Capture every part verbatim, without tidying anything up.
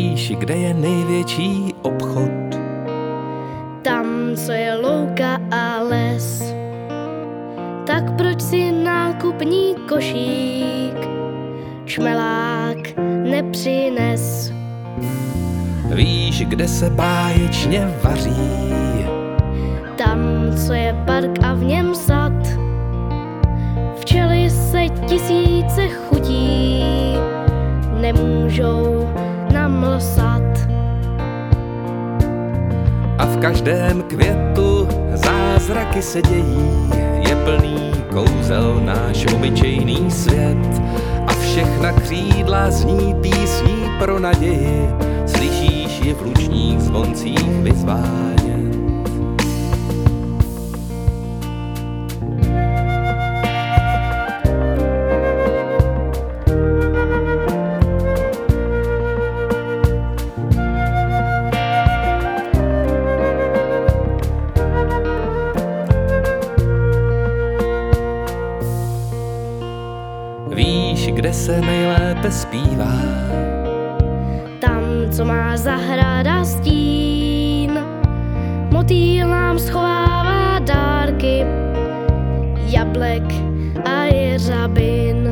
Víš, kde je největší obchod? Tam, co je louka a les. Tak proč si nákupní košík čmelák nepřines? Víš, kde se báječně vaří? Tam, co je park a v něm sad. Včely se tisíce chutí nemůžou namlsat. A v každém květu zázraky se dějí, je plný kouzel náš obyčejný svět. A všechna křídla zní písní pro naději, slyšíš je v lučních zvoncích vyzvánět. Víš, kde se nejlépe zpívá? Tam, co má zahrada stín. Motýl nám schovává dárky jablek a jeřabin.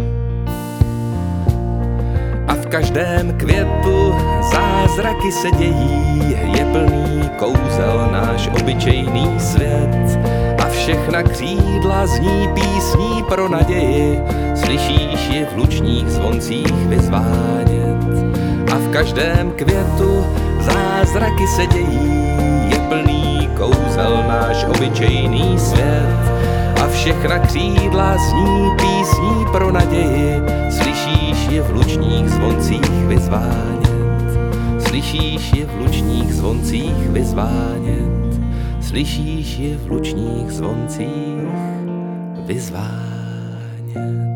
A v každém květu zázraky se dějí, je plný kouzel náš obyčejný svět. A všechna křídla zní písní pro naději, slyšíš je v lučních zvoncích vyzvánět. A v každém květu zázraky se dějí, je plný kouzel náš obyčejný svět. A všechna křídla zní písní pro naději, slyšíš je v lučních zvoncích vyzvánět. Slyšíš je v lučních zvoncích vyzvánět. Slyšíš je v lučních zvoncích vyzvánět.